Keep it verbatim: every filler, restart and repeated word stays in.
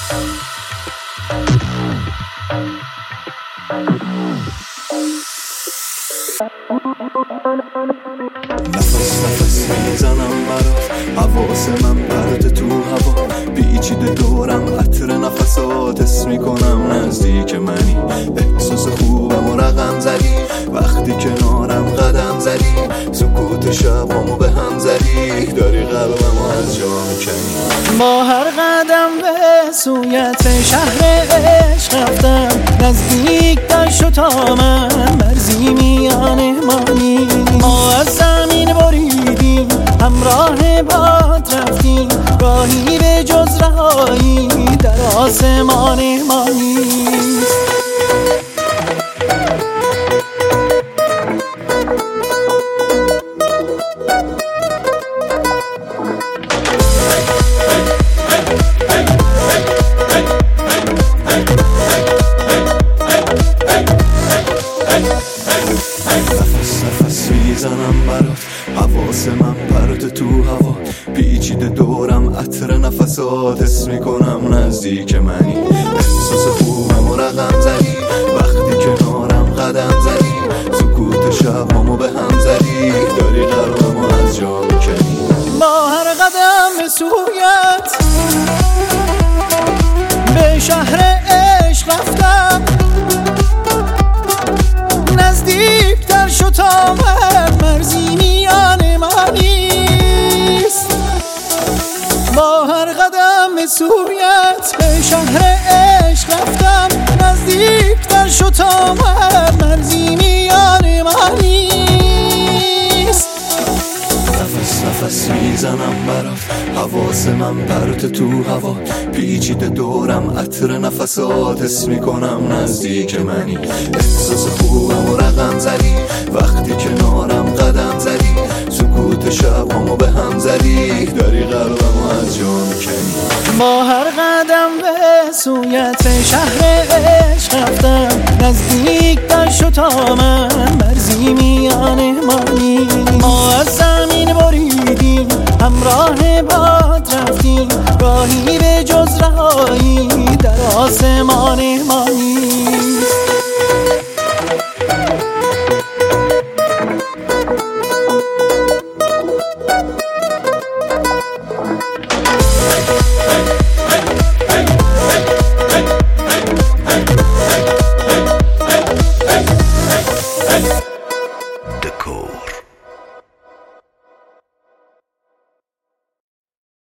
نفس نفس میزنم برات، حواس من پرت تو هوا، پیچیده دورم عطر نفسات، حس میکنم نزدیک منی، احساس خوبم و رقم زدی وقتی کنارم قدم زدی، سکوت شبامو به هم زدی، داری قلبمو از جا میکنی. با هر قدم به سویت شهر عشق رفتم، نزدیک در شد تا من مرزی میان مانی، ما از زمین بریدیم همراه باد رفتیم، راهی به جز رهایی در آسمان ما نیست. نفس نفس میزنم برات، حواس من پرت تو هوا، پیچیده دورم عطر نفسات، حس میکنم نزدیک منی، احساس خوبم و رقم زدی وقتی کنارم قدم زدی، سکوت شبامو به هم زدی، داری قلبمو از جا میکنی. با هر قدم به سویت به شهر عشق رفتم، نزدیک در شد تا من مرزی میان ما نیست. با هر قدم به سویت به شهر عشق رفتم، نزدیک در شد تا من مرزی میان ما نیست. نفس نفس میزنم برات، حواس من پرت تو هوا، پیچیده دورم عطر نفسات، حس میکنم نزدیک منی، احساس خوبم و رقم زدی وقتی کنارم قدم زدی، سکوت شبامو به هم زدی، داری قلبمو از جا میکنی. با هر قدم به سویت شهر عشق رفتم، نزدیک در شد تا من مرزی میان ما نیست. ما از زمین بریدیم همراه باد رفتیم، راهی به جز رهایی در آسمان ما